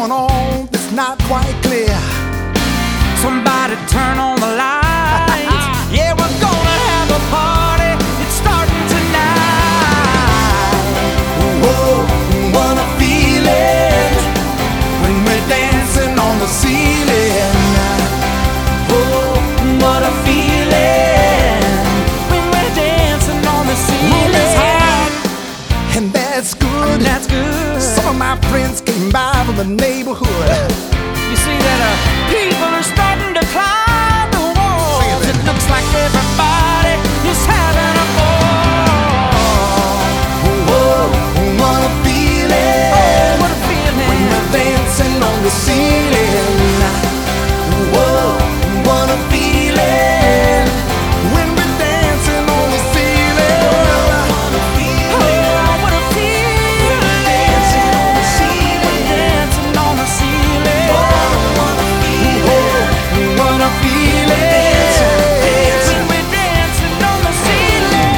going on that's not quite clear? Somebody turn on the lights. Yeah, we're gonna have a party. It's starting tonight. Whoa, what a feeling when we're dancing on the ceiling. Oh, what a feeling when we're dancing on the ceiling. It's hot, and that's good. That's good. Some of my friends came by from the neighborhood. You see that people are starting to climb the walls. It looks like everybody is having a ball. Whoa, what a feeling. Oh, what a feeling when we're dancing on the ceiling. Whoa, what a feeling when we're dancing on the ceiling. What a feeling. Oh, what a feeling. Dancing on the ceiling. We're dancing on the ceiling. What a feeling. What a feeling. When we're dancing on the ceiling.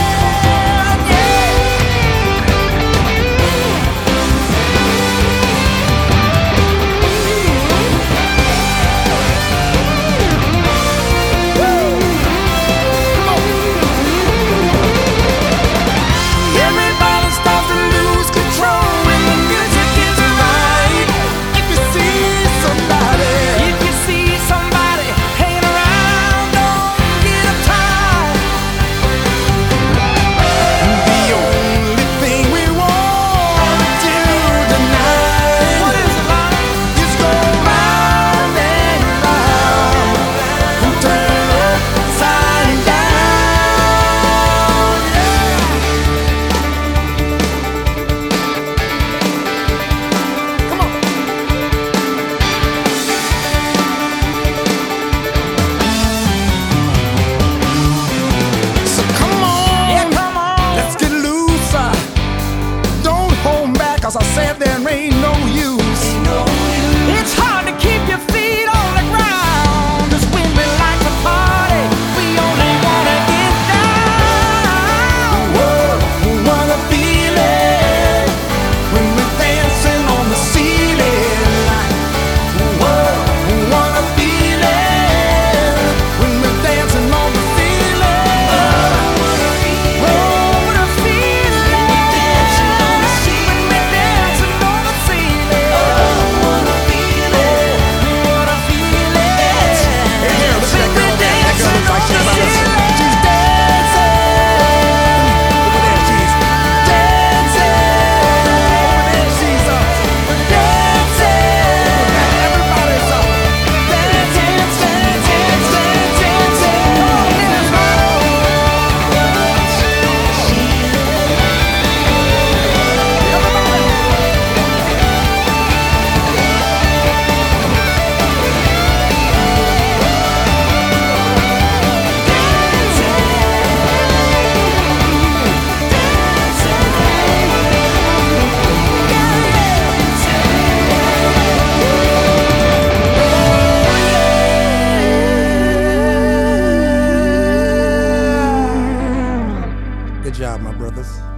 Everybody starts to lose control when the music is right. If you see somebody, If you see somebody hanging around, don't get uptight. the only thing we want to do tonight What is it like? is go round and round and turn upside down. Come on. So come on, Yeah, come on. let's get loose. Don't hold back, 'cause I said there ain't no use. It's hard to keep your feet on the ground. 'Cause when we like to party, we only wanna get down. Whoa, what a feeling when we're dancing on the ceiling. Whoa, what a feeling when we're dancing on the ceiling. Oh, what a feeling. When we're dancing on the ceiling. What a feeling. What a feeling. Hey, girl, look at that girl there. That girl looks like she's about to Dancing on the She's dancing. Over there, she's dancing. Over there, she's dancing. Everybody's dancing, dancing, dancing. Good job, my brothers.